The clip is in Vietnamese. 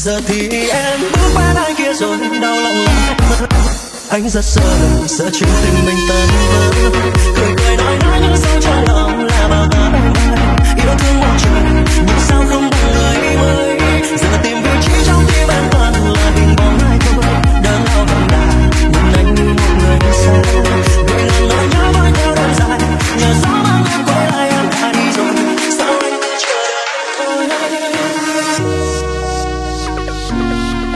giờ thì em bước qua ai kia rồi đau lòng lắm. Anh rất sợ chuyện tình mình tan vỡ.